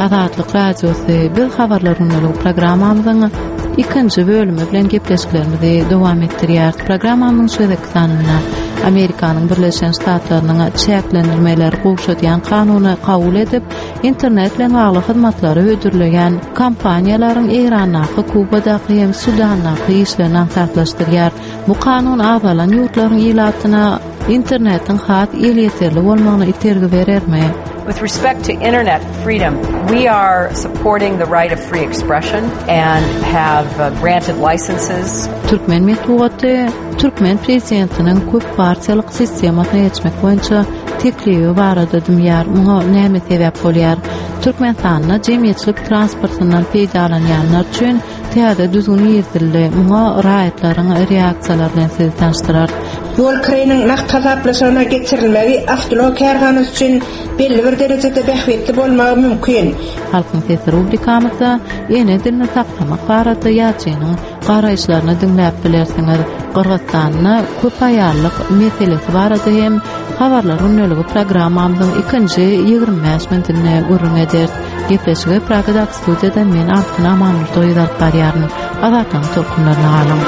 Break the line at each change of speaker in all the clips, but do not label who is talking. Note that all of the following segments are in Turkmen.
Azatlyk radiosu bir habarlaryny programmamyzyň ikinci bölümi bilen gepleşiklerimizi dowam etdirýär. Programmamyň şeýdekdanynda Amerikanyň Birleşen Ştatlarynyň çäklendirmeleri goşadýan kanuny kabul edip, internet bilen bagly hyzmatlary ödürleýän kompaniýalaryň Iranaky, Kubadaky hem Sudanaky işlerini tartlaşdyrýar. Bu kanun awalan ýurtlaryň ilatyna internetin hat ýeterli bolmagyny itergi berermi?
With respect to internet freedom, we are supporting the right of free expression and have granted licenses.
Türkmen metbuaty Türkmen prezidentiniň köp partiýalyk sistemasyna geçmek boýunça teklibi barada dümýär. Muňa näme sebäp bolýar? Türkmenistanda jemgyýetçilik transportyndan peýdalanýanlar üçin täze düzgün ýetildi. Muňa raýatlaryň reaksiýalary bilen sizi tanıştyrar.
Yol kireyinin naqtazaplaşana geçirilmeli avtolog kerganys üçin belli bir derejede bähwetli bolmagy mümkin.
Halkyň sesi rubrikamyzda ýene dilni saklamak barada ýaçynyň garaýşlaryny dinläp bilersiňiz. Qırgızstanyň köp aýarlyk meselesi barada hem habarlar ünlüligi programmamyzyň ikinji 25 minutine gurrun eder. Gepleşigi Pragadak studiýadan men Altyn Amanlyk aýdap barýaryn. Azatlyň tolkunlaryny alyň.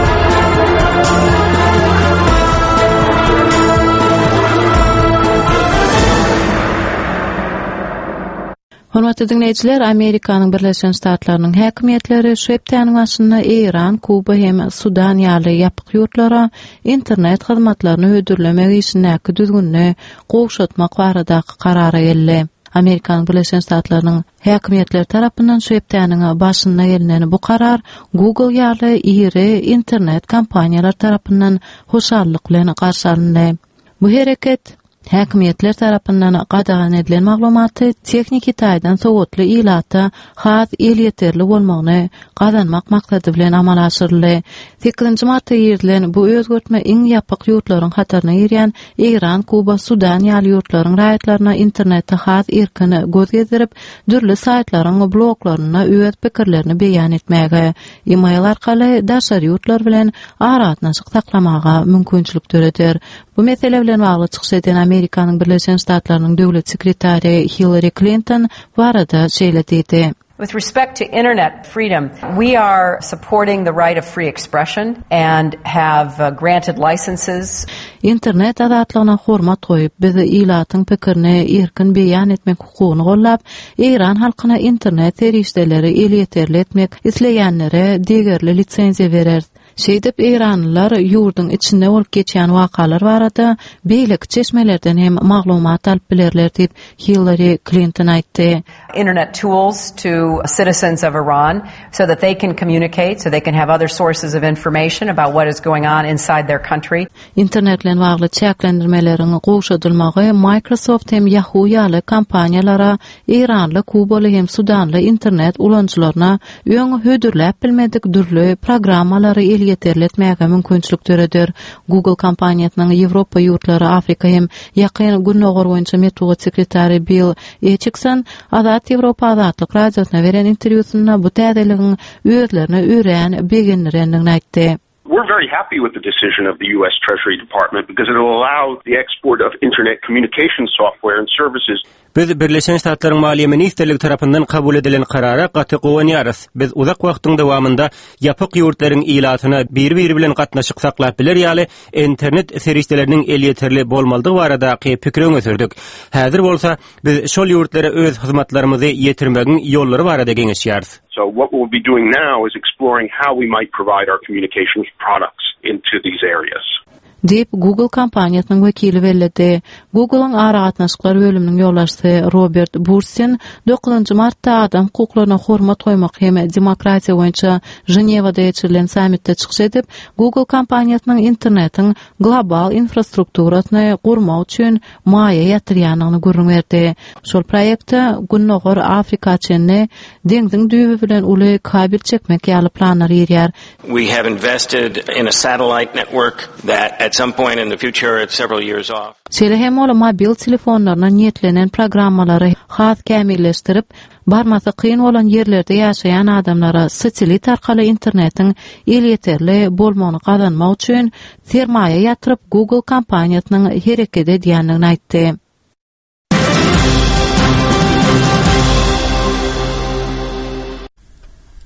Hormatly dinleyijiler, Amerikanyň Birleşen Ştatlarynyň häkimetleri şu hepdeniň başynda Iran, Kuba hem Sudan ýaly ýapyk ýurtlara internet hyzmatlaryny ödürlemek işindäki düzgünni gowşatmak baradaky karara geldi. Amerikanyň Birleşen Ştatlarynyň häkimetleri tarapyndan şu hepdeniň başynda gelinen bu karar Google ýaly iri internet kompaniýalar tarapyndan hoşallyk bilen garşy alındy. Bu hereket häkimetler tarapyndan gadagan edilen maglumaty teknik itaýdan sowatly ilata has ýeterli bolmagyny gazanmak maksady bilen amal aşyryldy. 8-nji martda ýerdilen bu özgertme iň ýapyk ýurtlaryň hatarına ýerýän Iran, Kuba, Sudan ýaly ýurtlaryň raýatlaryna internetde has erkini göz gezdirip, dürli saýtlaryň bloklaryna öz pikirlerini beýan etmäge, e-mail arkaly daşary ýurtlar bilen aratnaşyk saklamaga mümkinçilik töredir. Bu mesele bilen bagly çykyş eden Amerikanyň Birleşen Ştatlarynyň döwlet sekretary Hillary Clinton barada şeýle dedi.
With respect to internet freedom, we are supporting the right of free expression and have granted licenses.
İnternet azatlygyna hormat goýup, biz ilatyň pikirini erkin beýan etmek hukugyny gollap, Iran halkyna internet erişdeleri ýeterli etmek isleýänlere digerli lisensiýa berer. Şeýdip Iranlylar ýurduň içinde bolup geçýän wakalar barada beýlik çeşmelerden hem maglumat alyp bilerler diýip Hillary Clinton aýtdy.
Internet tools to citizens of Iran so that they can communicate, so they can have other sources of information about what is going on inside their country.
İnternet bilen bagly çäklendirmeleriň gowşadylmagy Microsoft hem Yahoo ýaly kompaniýalara Iranly, Kubaly hem Sudanly internet ulanjylaryna öňe hödürläp bilmedik dürli programmalary ýeterli etmäge mümkinçilik töredir. Google kompaniýasynyň Ýewropa ýurtlary, Afrika hem ýakyn günnogor boýunça metbuat sekretary Bill Etchison Azat Ýewropa Azatlyk radiosyna beren interwýusynda bu täzeligiň özlerine öýrän beginlerini aýtdy.
We're very happy with the decision of the U.S. Treasury Department because it will allow the export of internet communication software and services.
Biz Birleşen Ştatlaryň Maliýe Ministrligi tarapyndan kabul edilen karara gaty gowanýarys. Biz uzak wagtyň dowamında ýapyk ýurtlaryň ilatyna bir-biri bilen gatnaşyk saklap biler ýaly internet serişdeleriniň ýeterli bolmalydygy baradaky pikirimi ötürdük. Häzir bolsa biz şol ýurtlara öz hyzmatlarymyzy ýetirmegiň ýollary barada geňeşýärys.
So what we'll be doing now is exploring how we might provide our communications products into these areas.
Deyip Google kompaniýasynyň wekili bellädi. Google'yň aratnaşyklar bölüminiň ýoldaşy Robert Bursin 9-njy martda adam hukuklaryna hormat goýmak hem demokratiýa boýunça Jenewada ýeçirilen sammitde çykyş edip, Google kompaniýasynyň internetiň global infrastrukturasyny gurmak üçin maýa ýatyrýanyny görüň berdi. Şol proýekde günnogor Afrika çenini deňziň düýbi bilen uly kabel çekmek ýaly planlary ýerýär.
We have invested in a satellite network that at some point in the future, it's several years off.
Şeýle hem ola mobil telefonlaryna niýetlenen programmalary has kämilleşdirip, barmasy kyn bolan ýerlerde ýaşaýan adamlara satelit arkaly internetiň ýeterli bolmagyny gazanmak üçin sermaýe ýatyryp Google kompaniýasynyň hereket edýändigini aýtdy.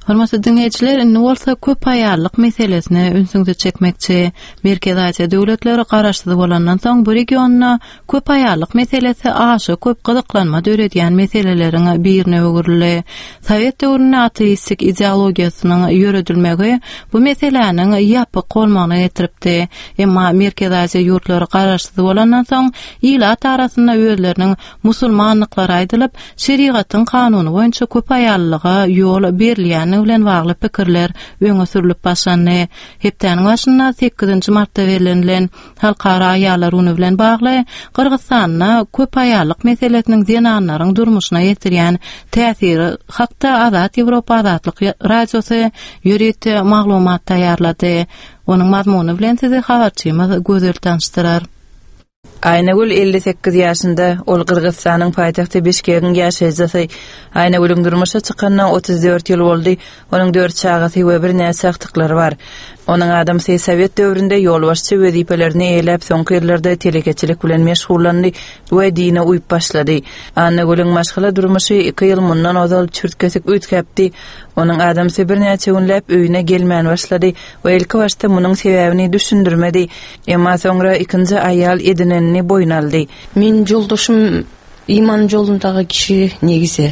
Hormatly dinleyijiler, indi bolsa köp aýallyk meselesine ünsüňde çekmekçi. Merkez Asia döwletleri garaşdyry bolandan soň bu regionda köp aýallyk meselesi aşy köp gyzyklanma döredýän meseleleriň birine öwrüldi. Sowet döwrüne ateistik ideologiýasynyň ýöredilmegi bu meseleniň ýapyk bolmagyna getiripdi. Emma Merkez Asia ýurtlary garaşdyry bolandan soň ýylat arasynda özleriniň musulmanlyklary aýdylyp, şeriatyň kanuny boýunça köp aýallyga ýol berilýän bilen bagly pikirler öňe sürülip başlandy. Hepdeniň başynda 8-nji martda berilen halkara aýallar güni bilen bagly Kyrgyzstanda köp aýallyk meselesiniň zenanlaryň durmuşyna ýetirýän täsiri hakda Azat Ýewropa Azatlyk radiosy ýöret maglumat taýýarlady. Onuň mazmuny bilen sizi habarçymyz gözel tanıştyrar.
Aynagül 58 ýaşynda ol Kyrgyzstanyň paýtagty Bişkegiň ýaşaýjysy. Aynagülüň durmuşa çykanyna 34 ýyl boldy. Onuň 4 çagasy we bir näçe saklyklary bar. Onuň adamsy Sowet döwründe ýolbaşçy wezipelerini eýlep soňky ýyllarda telekeçilik bilen meşgullandy we dine uýup başlady. Aynagülüň maşgala durmuşy 2 ýyl mundan ozal çürtkesik üýtkäpdi. Onuň adamsy bir näçe günläp öýüne gelmän başlady we ilki başta munyň sebäbini düşündirmedi. Emma soňra ikinji aýal edinenini boýun aldy.
Men joldaşym iman jolundagy kişi negizi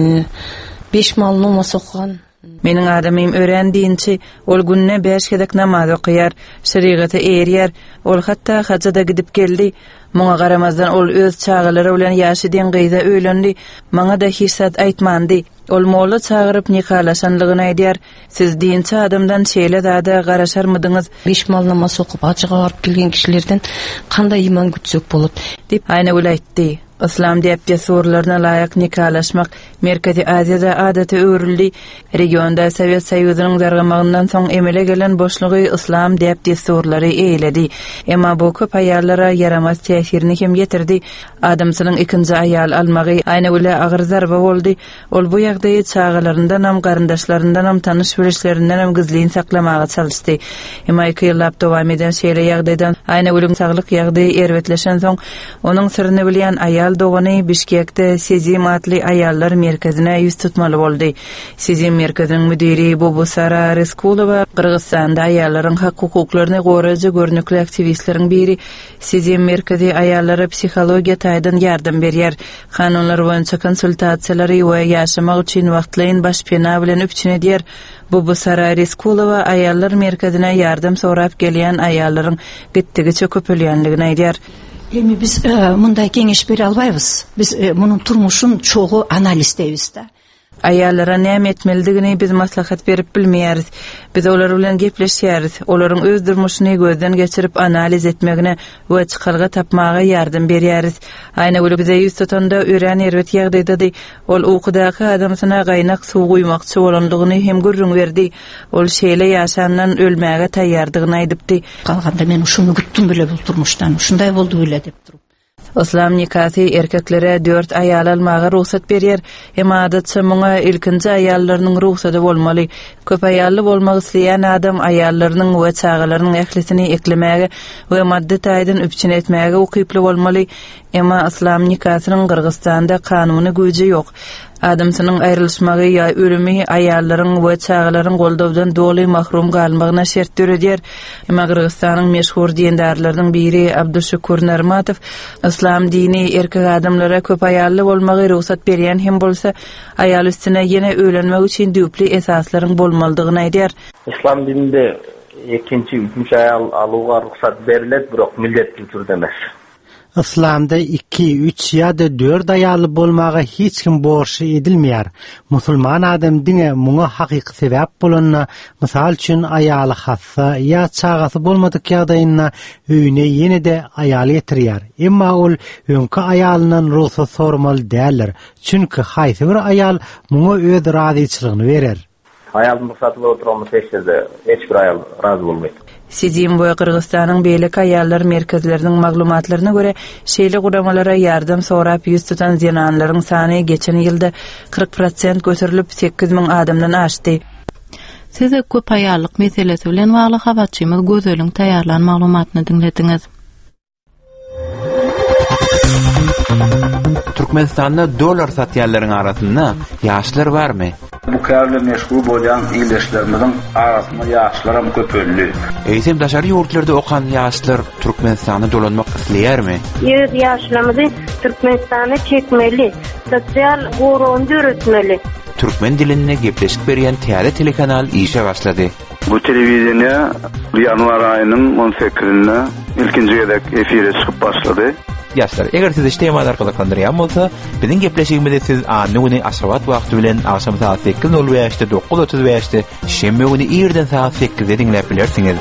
5 mal namaz okugan.
Meniň adamym öğrendiğinçi ol günne 5 kedek namaz okuyar, şeriaty eýerýär, ol hatda hajjada gidip geldi. Muňa garamazdan ol öz çağalary bilen ýaşadyň gyza öýlendi. Maňa da hirsat aýtmandy. Ol molla çağırıp nikalaşanlygyny aýdýar. Siz dinçi adamdan şeýle dada garaşarmydyňyz?
5 mal namaz okup haçyga baryp gelgen kişilerden kanday iman gütsek bolat
dip Aynagül aýtdy. İslam diýip sorularına laýyk nikalaşmak Merkezi Aziýada adaty öwrüldi. Regionda Sowet Soýuzynyň dargamagyndan soň emele gelen boşlugy islam diýip sorulary eýledi. Emma bu köp aýallara yaramaz täsirini hem getirdi. Adamsynyň ikinji aýal almagy Aynagüle agyr zarba boldy. Ol bu ýagdaýy çağalaryndan hem garyndaşlaryndan hem tanış bileşlerinden hem gizliň saklamaga çalyşdy. Emma 2 ýyllap dowam eden şeýle ýagdaýdan Aynagülüň saglyk ýagdaýy erwetleşen soň onuň syryny bilýän aýal dogany Bişkekde Sezim atly aýallar merkezine ýüz tutmaly boldy. Sezim merkeziniň müdiri Bobusara Reskulowa Kyrgyzstanda aýallaryň hak hukuklaryny goraýjy görnükli aktivistleriň biri. Sezim merkezi aýallara psihologiýa taýdan ýardam berýär. Kanunlar boýunça konsultasiýalary we ýaşamak üçin wagtlaýyn başpena bilen üpçün edýär. Bobusara Reskulowa aýallar merkezine ýardam sorap gelýän aýallaryň gitdigiçe köpelýänligini aýdýar.
Biz mınday keňeş bere albaýbys. Biz munyň turmuşyn çoğu analiz diýiz da.
Aýallara näme etmelidigini biz maslahat berip bilmeýäris. Biz olar bilen gepleşýäris. Olaryň öz durmuşyny gözden geçirip analiz etmegine we çykarga tapmaga ýardam berýäris. Aynagül bize ýüz tutanda öýren erwet ýagdaýda ol ukudaky adamsyna gaýnak suw guýmakçy bolandygyny hem görüň berdi. Ol şeýle ýaşandan ölmäge taýýardygyny aýdypdy.
Kalganda men şunu güttüm bile bu turmuşdan. Şunday boldy bile dep durup.
İslam nikahı erkeklere 4 aýal almaga ruhsat berýär. Hem adatça muňa ilkinji aýallarynyň ruhsaty bolmaly. Köp aýally bolmak isleýän adam aýallarynyň we çağalarynyň ählisini eklemäge we maddi taýdan üpçün etmäge ukyply bolmaly. Emma İslam nikahynyň Kyrgyzstanda kanuny güýji ýok. Adamsynyň aýrylşmagy ýa ölümi aýallaryň we çağalaryň goldawdan doly mahrum galmagyna şert döredýär. Emma Kyrgyzstanyň meşhur dindarlarynyň biri Abduşukur Narmatow İslam dini erkek adamlara köp aýally bolmagy ruhsat berýän hem bolsa aýal üstüne ýene öýlenmek üçin düpli esaslaryň bolmalydygyny aýdýar.
İslam dininde ikinci, üçüncü aýal aluga ruhsat berilet, birok milletli türde emas.
İslamda 2, 3 ya da 4 aýaly bolmaga hiç kim borçy edilmeýär. Musulman adam dine muňa hakyky sebäp bolanyna, mysal üçin aýaly hassa ya çagasy bolmadyk ýagdaýynda öýüne ýene-de aýal getirýär. Emma ol öňki aýalynyň ruhsat sormaly däldir. Çünki haýsy bir aýal muňa öz razyçylygyny berer.
Aýal ruhsaty oturamy seçde hiç bir aýal razy bolmaýar.
Sezim we Kyrgyzstanyň beýlek aýallar merkezleriniň maglumatlaryna görä, şeýle guramalara ýardam sorap ýüz tutan zenanlaryň sany geçen ýylda 40% göterilip 8000 adamdan aşdy.
Size köp aýallyk meselesi bilen bagly habarçymyz gözeliň taýýarlan maglumatyny dinlediňiz.
Türkmenistanda dolar satýanlaryň arasynda ýaşlar barmy? Bu kärle meşgul bolan ýyleşlerimizin arasynda ýaşlaram köpelli.
Eýsem daşary ýurtlarda okan ýaşlar Türkmenistana dolanmak isleýärmi?
Ýöz ýaşlarymyzy Türkmenistana çekmeli, sosial goruňdy öretmeli.
Türkmen diline gepleşik berýän täze telekanal işe başlady.
Bu telewiziýa ýanwar aýynyň 18-nde ilkinji gedek efire çykyp başlady.
Ýaşlar, eger siz işleýän arkalykandyran bolsa, biziň gepleşigimizde siz anyny aşgabat wagty bilen akşam saat 8:05-de 9:35-de şembe güni ýerden saat 8-de dinläp bilersiňiz.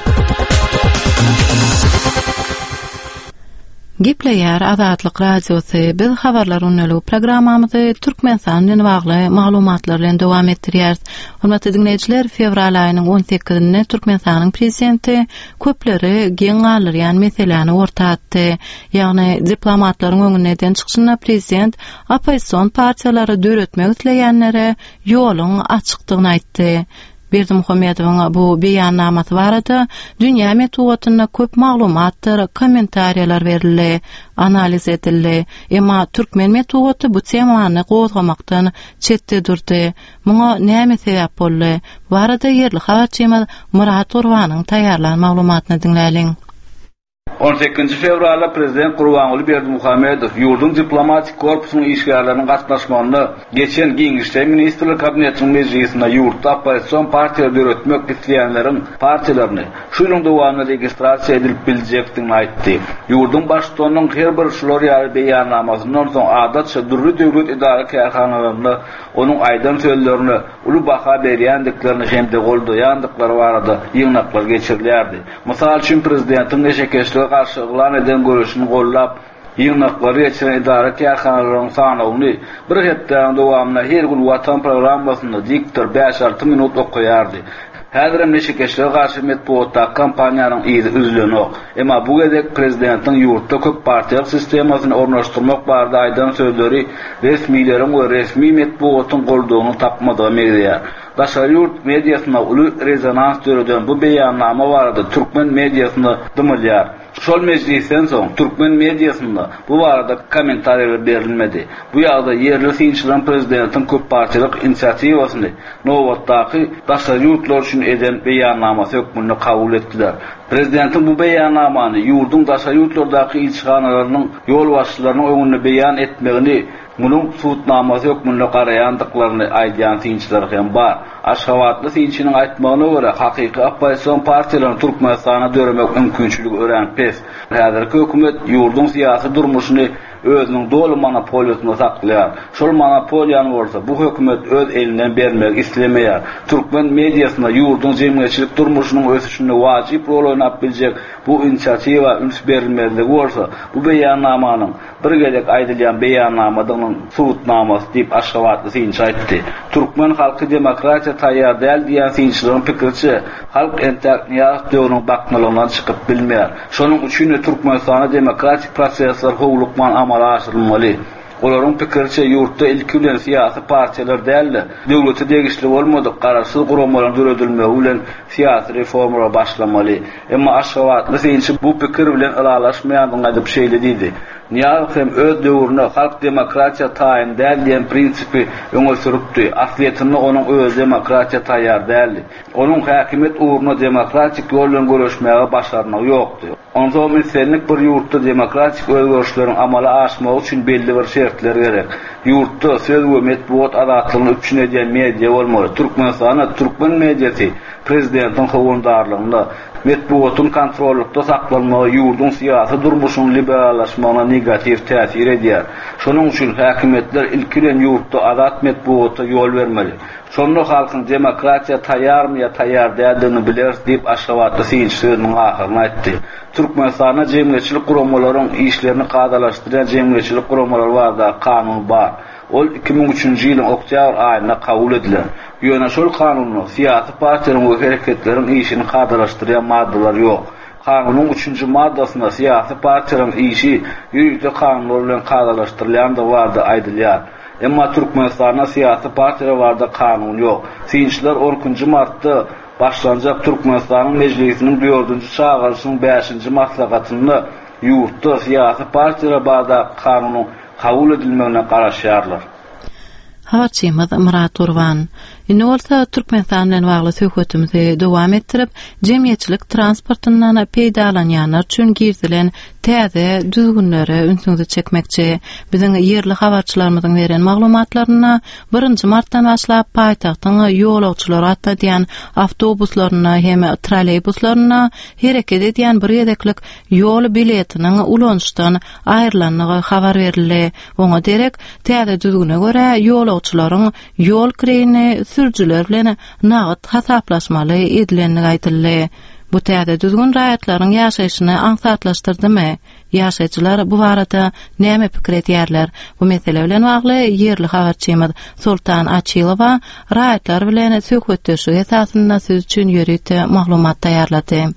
Gepleýär Azatlyk radiosy biz habarlar öneli programmamyzy Türkmenistan bilen bagly maglumatlar bilen dowam etdirýär. Hormatly dinleýijiler, fevral aýynyň 18-nde Türkmenistanyň prezidenti köpleri geň alyrýan meseleni ortatdy. Ýagny diplomatlaryň öňünden çykyşyna prezident opposision partiýalary döretmek isleýänlere ýoluň açykdygyny aýtdy. Berdimuhammedowyň bu beýannamasy barada dünýä metodyna köp maglumatlar, kommentariýalar berildi, analiz edildi. Emma türkmen metody bu temany gozgamakdan çetde durdy. Muňa näme sebäp boldy? Barada ýerli habarçymyz Murat Urwanyň taýýarlan maglumatyny dinläliň.
18 fevralda Prezident Gurbanuly Berdimuhammedow ýurdun diplomatik korpusynyň işgärlerini gatnaşmagyny geçen Giňişde Ministrler Kabinetiniň meclisinde ýurtda opposision partiýalar döretmek isleýänleriň partiýalaryny şunyň dowamında registrasiýa edilip biljekdigini aýtdy. Ýurdun başlygynyň her bir şolary beýannamasynyň soň adatça durry döwlet idara kärhanalaryny onuň aýdan sözlerini uly baha berýändiklerini hem de goldaýandyklary barada ýygnaklar geçirilýärdi. Mysal üçin prezidentiň eşekeşlige karşı ılan eden görüşünü gollap, ýygnaklary geçiren idara kärhanalarynyň sanawyny bir hepden dowamına her gün Watan programmasynda diktor 5-6 minut okuýardy. Häzir eşekeşlige karşı metbuatda kampaniýanyň ýyzy üzlenok. Emma bu gedek prezidentiň ýurtda köp partiýalyk sistemasyny ornaşdyrmak barada aýdan sözleri resmiýlerin we resmi metbuatyň goldugyny tapmadygy megdýär. Daşary ýurt mediasyna uly rezonans töreden bu beýannama barada türkmen mediasyny dymylýar. Şol meclisten soň türkmen mediasynda bu barada kommentariýalar berilmedi. Bu ýagda ýerli synçylaryň prezidentiň köp partiýalyk inisiatiwasyny nowatdaky daşary ýurtlar üçin eden beýannamasy hökmüni kabul etdiler. Prezidentin bu beýannamany ýurdun daşary ýurtlardaky ilçihanalarynyň ýol başçylarynyň öňünde beýan etmegini Munun suutnamasy hökmünde garaýandyklaryny aýdýan synçylar hem bar. Aşgabatly synçynyň aýtmagyna görä, hakyky opposision partiýalaryny Türkmenistana döremek mümkinçiligi örenip pes. Häzirki hökümet ýurdun syýasy durmuşyny özüniň dolu monopoliýasyna saklaýar. Şol monopoliýany bolsa bu hökümet öz elinden bermek islemeýär. Türkmen mediasyna ýurdun jemgyýetçilik durmuşynyň ösüşine wajyp rol oýnap biljek bu inisiatiwa üns berilmezligi bolsa, bu beýannamanyň bir gelek aýdylýan beýannamadyň suutnamasy diýip Aşgabatly synçy aýtdy. Türkmen halky demokratiýa taýýar däl diýen synçylaryň pikirçi, halk entäkniýat döwrüniň bakmalygyny çykyp bilmeýär. Şonuň üçin Türkmenistana demokratik prosesler howlukman amala aşyrylmaly. Olaryň pikirçe ýurtda ilki bilen syýasy partiýalar däl, döwleti degişli bolmady, garaşsyz guramalaryň döredilmegi bilen syýasy reformalar başlamaly. Emma Aşgabatly synçy bu pikir bilen ılalaşmaýandygyny aýdyp şeýledidi. Niýazow hem öz döwrüne halk demokratiýa taýyn däl diýen prinsipi öňe süripdi. Asliýetinde onuň öz demokratiýa taýýar däl. Onuň häkimet uğruna demokratik ýol bilen görüşmäge başarmagy ýokdy. Ondan mesellik bir ýurtda demokratik özgörüşleriň amala aşmagy üçin belli bir şertler gerek. Ýurtda söz we metbuat azatlygyny üçin edýän media bolmaly. Türkmenistana türkmen mediasy prezidentiň howundarlygynda metbuatyn kontrolykda saklanmagy ýurdun syýasy durmuşynyň liberallaşmagyna negativ täsir edýär. Şonuň üçin häkimetler ilkilen ýurtda azat metbuata ýol bermeli. Şonda halkyň demokratiýa taýýarmy ýa taýýar däldigini biler diýip Aşgabatly synçynyň ahyryna aýtdy. Türkmenistana jemgyýetçilik guramalaryň işlerini gadalaşdyran jemgyýetçilik guramalary barda kanun bar. Ol 2003-nji ýylyň oktýabr aýynda kabul edilen. Ýöne şol kanunyň syýasy partiýalaryň we hereketleriň işini gadalaşdyrýan maddalar ýok. Kanunyň 3-nji maddasyna syýasy partiýalaryň işi ýürüjde kanunlar bilen gadalaşdyrylýandy barda aýdylýar. Emma Türkmenistana syýasy partiýalar barda kanun ýok. Synçylar 10-njy martda başlanjak Türkmenistanyň meclisiniň 4-nji çağırışynyň 5-nji maslahatyny ýurtda syýasy partiýalar barda kanunyň kabul edilmegine garaşýarlar.
Habarçymyz Murat Urwan. Indi bolsa Türkmenistan bilen bagly söhbetimizi dowam etdirip, jemgyýetçilik transportyndan peýdalanýanlar üçin girdilen täze düzgünleri ünsüňizi çekmekçi. Biziň yerli habarçylarymyzyň beren maglumatlaryna 1 martdan başlap paýtagtyň ýolagçylary atadýan awtobuslaryna hem trolleybuslarına hereket edýän bir ýedeklik ýol biletiniň ulanşdan aýrylanlygy habar berildi. Oňa derek, täze düzgüne görä ýolagçylaryň ýol kireni sürjüler bilen nagat hasaplaşmaly edilenligi aýtyldy. Bu täze düzgün raýatlaryň ýaşaýyşyny aňsatlaşdyrdymy? Ýaşaýjylar bu barada näme pikir edýärler? Bu mesele bilen bagly yerli habarçymyz Sultan Achilowa raýatlar bilen söhbetdeşik esasynda söz üçin ýörüte maglumat taýýarlady.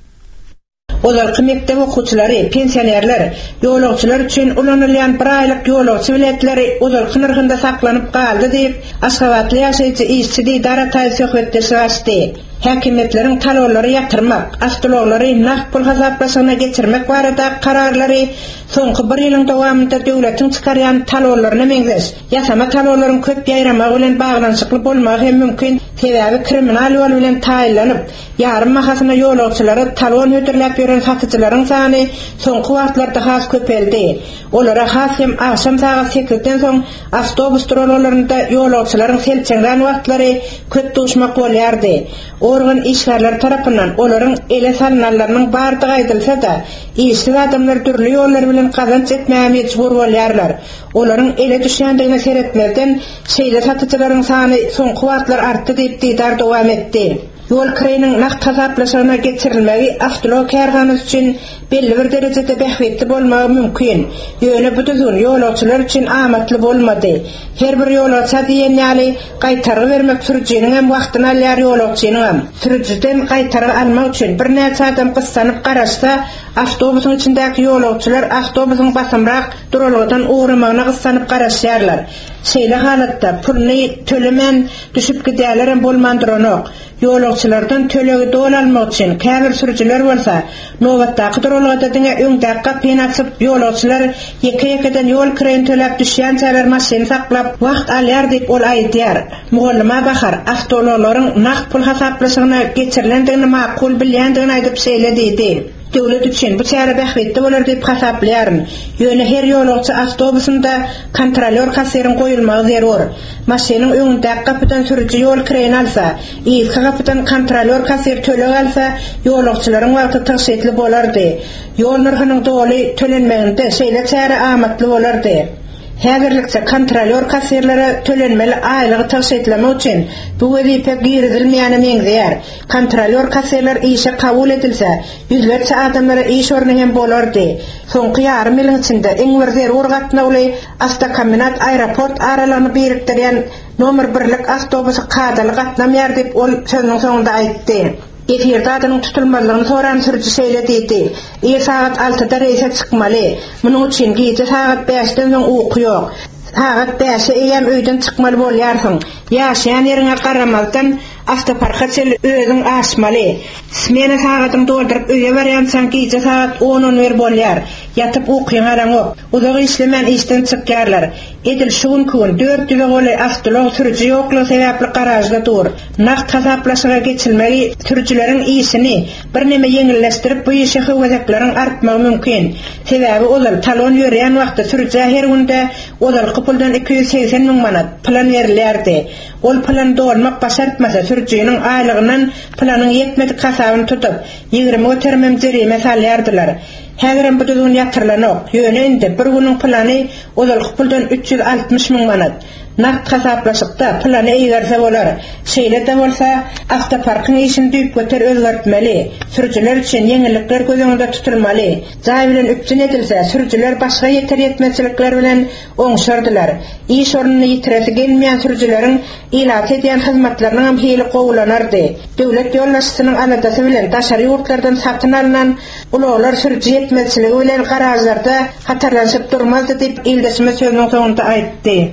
Olar mektep okuwçylary, pensionerler, ýolagçylar üçin ulanylýan bir aýlyk ýolagçy biletleri olar nyrgynda saklanyp galdy diýip Aşgabatly ýaşaýjy işçi Dara Taý söhbetdeşi açdy. Häkimetleriň talawlary ýatyrmak, astolary naq pul hasaplaşygyna geçirmek barada kararlary soňky 1 ýylyň dowamında döwletiň çykarýan talawlaryna meňzeş. Ýasama talawlaryň köp ýaýramak bilen baglanşykly bolmagy hem mümkin. Sebäbi kriminal ýol bilen taýinlanyp, ýarym mahasyna ýolagçylary talon ödürläp ýören sakyjylaryň sany soňky wagtlarda has köpeldi. Olara has hem akşam saat 8-den soň awtobus duralalarynda ýolagçylaryň selçeňden wagtlary köp duşmak bolýardy. Organ işgärler tarapyndan olaryň ele salnalarynyň bardygy aýdylsa-da, işçi adamlar türlü ýollar bilen kazanç etmäge mejbur bolýarlar. Olaryň ele düşýändigini seretmeden şeýle satyjylaryň sany soňky wagtlar artdy diýip diýdar dowam etdi. Ýol kireniň naq hasaplaşygyna geçirilmegi awtolog kärgany üçin belli bir derejede behwetli bolmagy mümkin. Ýöne bu düzgün ýolagçylar üçin amatly bolmady. Her bir ýolagça diýen ýaly gaýtargy bermek sürüjiniň hem wagtyny alýar ýolagçynyň hem. Sürüjden gaýtargy almak üçin bir näçe adam gyssanyp garaşsa, awtobusyň içindäki ýolagçylar awtobusyň basymrak duralgydan uğramagyna gyssanyp garaşýarlar. Şeýle halatda pulny tölemen düşüp gidýärler hem bolmandyranok. Ýolagçylardan tölegi dol almak üçin käbir sürüjüler bolsa, nowatdaky duralgyda diňe öňdäki gapyny açyp ýolagçylar ýeke-ýekeden ýol kireni töläp düşýän çäber maşyny saklap wagt alýar diýip ol aýdýar. Mugallyma bahar awtologlaryň naq pul hasaplaşygyna geçirilendigini makul bilýändigini aýdyp söýledi. Döwlet üçin bu çäre behwetli bolar diýip hasaplaýaryn. Ýöne her ýolagçy awtobusynda kontrolör kaserin goýulmagy zerur. Maşynyň öňündäki gapydan sürüji ýol kireni alsa, ilki gapydan kontrolör kaser töleg alsa, ýolagçylaryň wagty täşetli bolardy. Ýol nyrgynyň doly tölenmeginde şeýle çäre amatly bolardy. Häzirlikçe kontrolör kaserlere tölenmeli aýlygy täşetlemek üçin bu wezipe girizilmeýäni meňzeýär. Kontrolör kaserler işe kabul edilse, ýüzlerçe adamlara iş orny hem bolardy. Soňky ýarym ýylyň içinde iň bir zerur gatnawly Astakaminat aeroport aralanyny birikdirýän nomer 1lik awtobusy kadaly gatnamýar diýip ol sözüniň soňunda aýtdy. Efirde adamın tutulmalarını soran sürücü söyledi. Saat 6'da reise çıkmalı. Bunun için gece saat 5'den sonra uyku yok. Saat 5'e eýem öýden çykmaly bolýarsyň. Ýaşaýan ýeriňe garamazdan avtoparka çel özüň açmaly. Smena sagatyň dolduryp öýe berýänsiň gece saat 10:11 bolýar. Yatyp ukyan araňok. Uzak işlemen işden çykýarlar. Edil şuň gün 4 ýyl boly awtolog sürüji ýoklugy sebäpli garajda dur. Naq hasaplaşyga geçilmeli sürüjileriň işini bir näme ýeňilleşdirip bu işe höwreklaryň artmagy mümkin. Sebäbi olar talon ýörýän wagtda sürüji her günde olar puldan 280 000 manat plan verilýärdi. Ol plan dolmak başartmasa sürüjiniň aýlygynyň planyň ýetmedik hasabyny tutup 20 ötermem jerime salýardylar. Häzir bu düzgün ýatyrlanok. Ýöne indi bir günüň plany olar puldan 360 000 manat. Naq hasaplaşykda plany eýerse bolar. Şeýle de bolsa, awtoparkyň işini düýüp göter özgertmeli. Sürüjiler üçin ýeňillikler göz öňünde tutulmaly. Jaý bilen üpçün edilse, sürüjiler başga ýeter ýetmezlikler bilen oňşardylar. İş orunyny ýitiresi gelmeýän sürüjileriň ilat edýän hyzmatlarynyň hem hili gowulanardy. Döwlet ýollaşysynyň aladasy bilen daşary ýurtlardan satyn alynan ulaglar sürüji ýetmezligi bilen garajlarda hatarlanşyp durmazdy diýip ildeşme sözüniň soňunda aýtdy.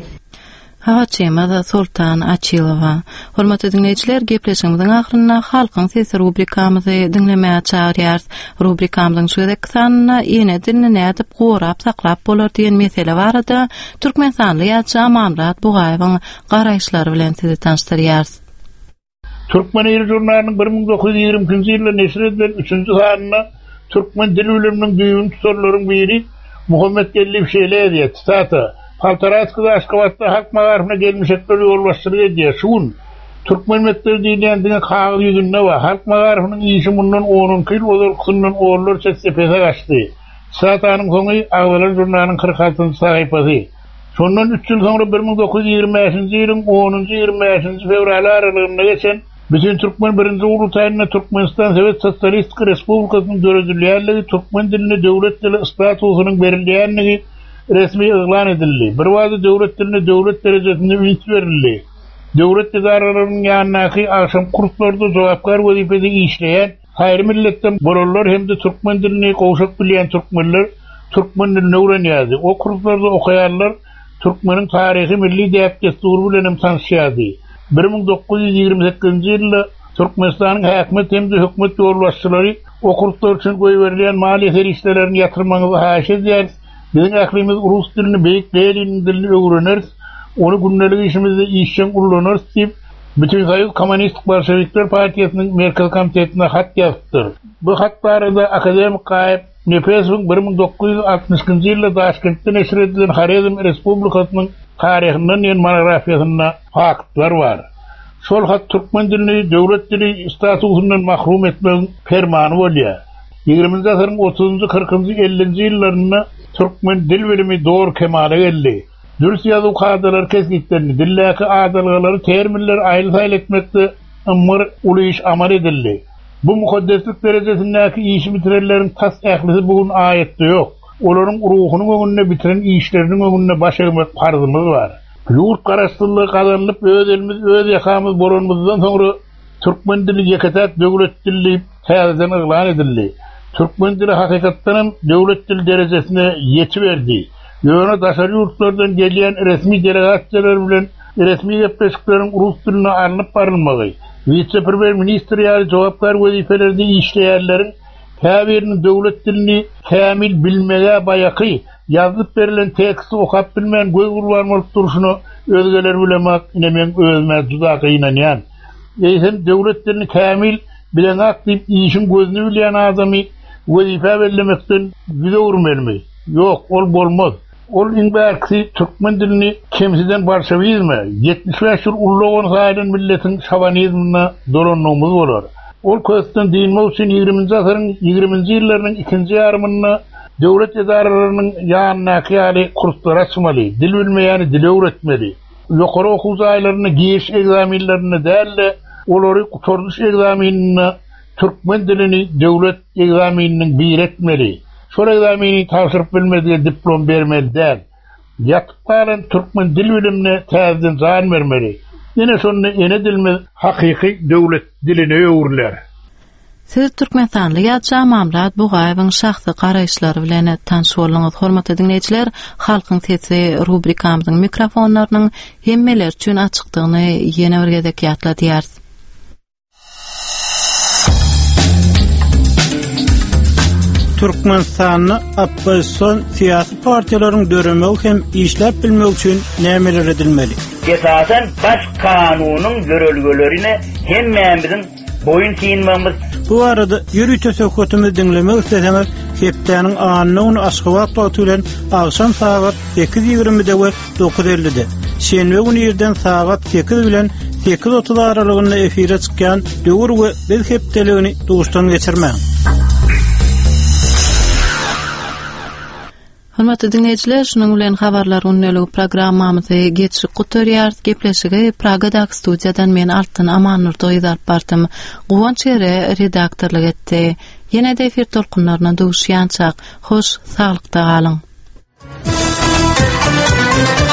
Haçema Sultan Achilowa. Hormatly dinleýijiler, gepleşigimiziň ahyryna halkyň sesi rubrikamyzy dinlemäge çagyrýar. Rubrikamyzyň şu sanyna ýene dilini nädip gorap saklap bolar diýen mesele barada Türkmenistanly ýaşy Amamrat Bugaýewiň garaýşlary bilen sizi tanıştyrýar.
Türkmen Eýri jurnalynyň 1920-nji ýylda neşr edilen 3-nji sanyna Türkmen dil biliminiň düýün tutarlaryň biri Muhammed Gelli şeýle diýip stata Paltaratskada Aşgabatda halk magarifine gelmiş etler ýol başçylyk edýär. Şuň Türkmen mektep diýilýändiňe kagy ýüzünde we halk magarifiniň işi mundan 10-njy ýyl bozulkundan oğullar çetsepese gaçdy. Satanyň soňy Agdalar jurnalynyň 46-njy sahypasy. Şondan 3 ýyl soňra 1925-nji ýylyň 10-njy 25-nji fevral aralygynda geçen bütün Türkmen birinji urutaýyna Türkmenistan Sowet Sosialistik Respublikasynyň döredilýänligi Türkmen diline döwlet dili statusynyň berilýänligi resmi elan edildi. Bir wagtda döwlet diline döwlet derejesinde üns berildi. Döwlet idaralarynyň ýanynaky aşam kurslarda jogapkar wezipede işleýän hayır milletten borollar hem de Türkmen dilini gowşak bilýän türkmenler Türkmen dilini öwrenýärdi. O kurslarda okaýarlar Türkmeniň taryhy milli däpdesturi bilen tanışýardy. 1928-nji ýylda Türkmenistanyň häkimet hem de hökümet ýolbaşçylary o kurslar üçin goýberilýän mali feriştelerini ýatyrmagyny haýyş edýär. Biziň aklymyz rus dilini beýik dilini öwreneriz. Onu gündelik işimizde işçen kullanırız diýip bütün Soýuz Kommunistik Bolşevikler Partiýasynyň merkez komitetine hat ýazdyr. Bu hat barada akademik Gaýip Nefesowyň 1960-njy ýylda Taşkentde neşr edilen Harizm Respublikasynyň taryhynyň ýen monografiýasyna faktlar bar. Şol hat Türkmen dilini döwlet dili statusundan mahrum etmegiň fermany bolýar. 20-nji asyryň 30-njy, 40-njy, 50-nji ýyllarynda Türkmen dil bilimi dor kemale geldi. Dürüst ýazyw kadalar kesgitlerini, dilläki adalgalary, terminler aýly etmekde ymyr uly iş amal edildi. Bu mukaddeslik derejesindäki işi bitirenleriň tas ählisi bugün aýetde ýok. Olaryň ruhunyň öňünde bitiren işleriniň öňünde baş egmek farzymyz bar. Ýurt garaşdyrlygy kazanylyp öz elimiz, öz ýakamyz bolanmyzdan soňra Türkmen dili ýeketäk döwlet dili täzeden elan edildi. Türkmen dili hakykatdan döwlet dili derejesine ýetiberdi. Ýöne daşary ýurtlardan gelýän resmi delegasiýalar bilen resmi gepleşiklerin rus diline alınıp barılmagy, vice-premier minister ýaly jogapkar wezifelerde işleýärleriň täbirini döwlet dilini kämil bilmege baýaky ýazyp berilen teksti okap bilmän göz gurbanmalyk duruşuny özgeler bilemek men özüme juda gynanýan. Eýsem döwlet dilini kämil bilenek diýip işin gözüni bilýän adamy wezife bellemekden güze urmelmi? Ýok, ol bolmaz. Ol inbärki Türkmen dilini kemsiden bolşewizme, 75 ýyl ullagan gaýryn milletiň şawanizmyna dolanmamyz bolar. Ol kösden diýilmek üçin 20-nji asyryň 20-nji ýyllarynyň 2-nji ýarymynda döwlet edaralarynyň ýanynaky ýaly kurslar açmaly, dil bilmeýäni dil öwretmeli. Ýokary okuw zaýlaryny giriş egzaminlerini dälle, olary turmuş egzaminine Türkmen dilini döwlet egzamininiň bir etmeli. Şol egzamini tapşyryp bilmediği diplom bermeli däl. Ýatypbaran Türkmen dil bilimine täzeden zan bermeli. Ýene şonu ene dilimiz hakyky döwlet diline öwürler.
Siz Türkmenistanyň ýa-da Mamlat Bugaýewiň şahsy garaýşlary bilen tanış bolýaňyz hormatly dinleýijiler, halkyň sesi rubrikamyzyň mikrofonlarynyň hemmeler üçin açykdygyny ýene bir gezek ýatladýar.
Türkmenistanyň opposision siyasi partiýalaryň döremek hem işläp bilmek üçin nämeler edilmeli?
Esasen baş kanunyň görelgelerine hemmämiziň boyun kiyinmemiz.
Bu arada ýürüýte söhbetimizi dinlemek isteseňiz, hepdeniň anyny Aşgabat wagty bilen agşam saat 8:20-de we 9:50-de. Şenbe güni ýerden saat 8 bilen 8:30 aralygynda efire çykýan döwür we biz hepdeligini duşdan geçirmäň.
Hormatly dinleýijiler, şunuň bilen habarlar unneligi programmamyzy geçip gutarýar. Gepleşigi Pragadaky studiýadan men Altyn Amanur doýdap bardym. Guwanç ere redaktorlyk etdi. Ýene de efir tolkunlaryna duşýançak. Hoş, saglykda galyň.